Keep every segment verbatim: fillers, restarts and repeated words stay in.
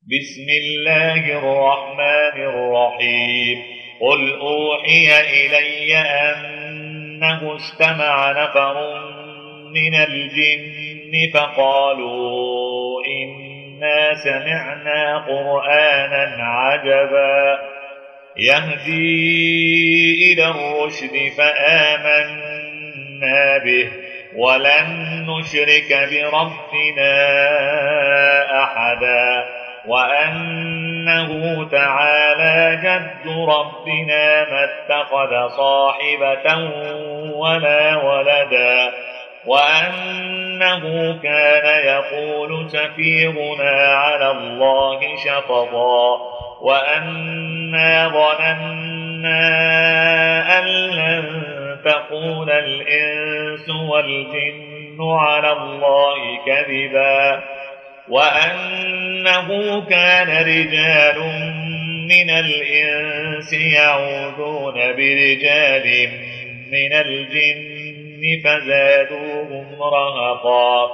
بسم الله الرحمن الرحيم قل أوحي إلي أنه استمع نفر من الجن فقالوا إنا سمعنا قرآنا عجبا يهدي إلى الرشد فآمنا به ولن نشرك بربنا أحدا وأنه تعالى جد ربنا ما اتخذ صاحبة ولا ولدا وأنه كان يقول سفيهنا على الله شططا وأنا ظننا أن لن تقول الإنس والجن على الله كذبا وأنه كان رجال من الإنس يعوذون برجال من الجن فزادوهم رهقا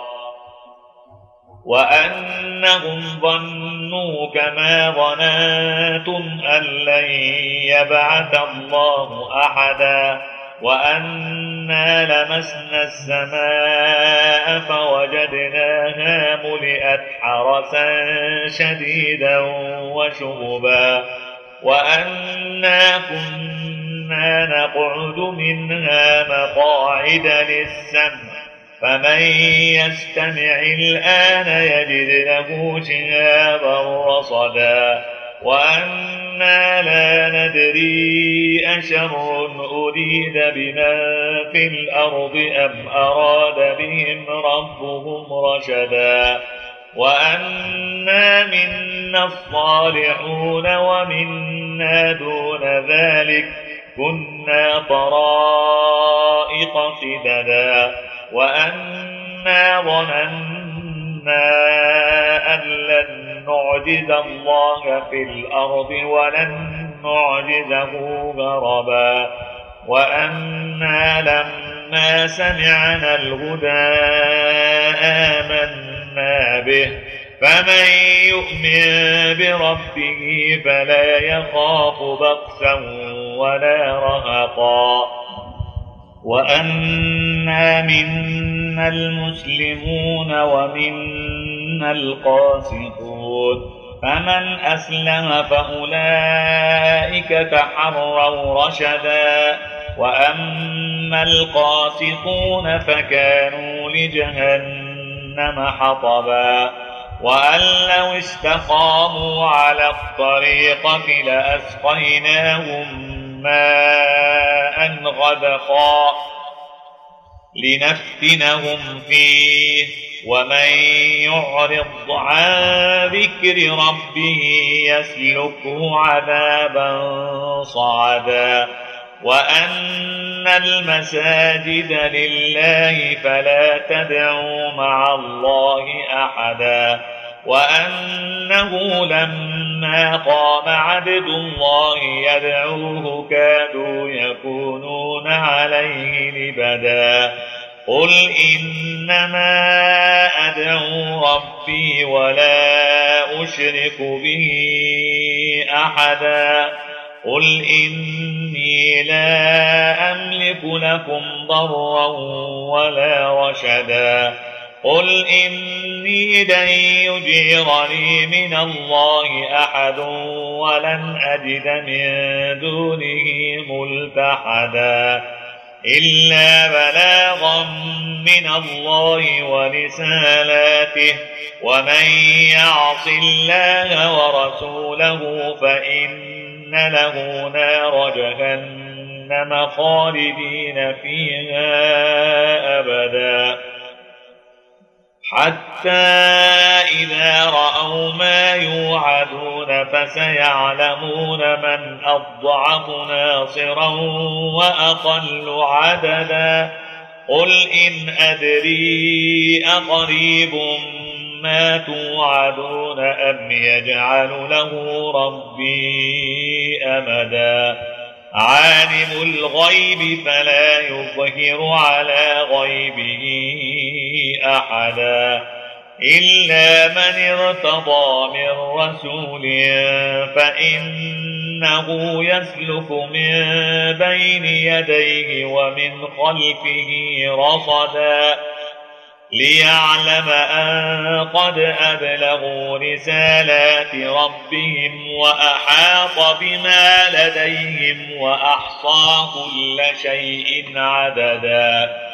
وأنهم ظنوا كما ظننتم أن لن يبعث الله أحدا وأنا لمسنا السماء فوجدناها ملئت حرسا شديدا وشهبا وأنا كنا نقعد منها مقاعد للسمع فمن يستمع الآن يجد له شهابا رصدا وأنا لا ندري أشر أريد بمن في الأرض أم أراد بهم ربهم رشدا وأنا منا الصالحون ومنا دون ذلك كنا طرائق قددا وأنا ظننا أن لن نعجز الله في الأرض ولن نعجزه هربا وأنا لما سمعنا الهدى آمنا به فمن يؤمن بربه فلا يخاف بخسا ولا رهقا وأنا منا المسلمون ومنا القاسطون فمن أسلم فأولئك تحروا رشدا وأما القاسطون فكانوا لجهنم حطبا وأن لو استقاموا على الطريقة لأسقيناهم ماء غدقا لنفتنهم فيه ومن يعرض عن ذكر ربه يسلكه عذابا صعدا وأن المساجد لله فلا تدعوا مع الله أحدا وأنه لما قام عبد الله يدعوه كادوا يكونون عليه لبدا قل إنما أدعو ربي ولا أشرك به أحدا قل إني لا أملك لكم ضرا ولا رشدا قل إني لن يجيرني من الله أحد ولن أجد من دونه ملتحدا إلا بلاغا من الله ورسالاته ومن يعص الله ورسوله فإن له نار جهنم خالدين فيها أبدا حتى إذا رأوا ما يوعدون فسيعلمون من أضعف ناصرا وأقل عددا قل إن أدري أقريب ما توعدون أم يجعل له ربي أمدا عالم الغيب فلا يظهر على غيبه أحدا إلا من ارتضى من رسول فإنه يسلك من بين يديه ومن خلفه رصدا ليعلم أن قد أبلغوا رسالات ربهم وأحاط بما لديهم وأحصى كل شيء عددا.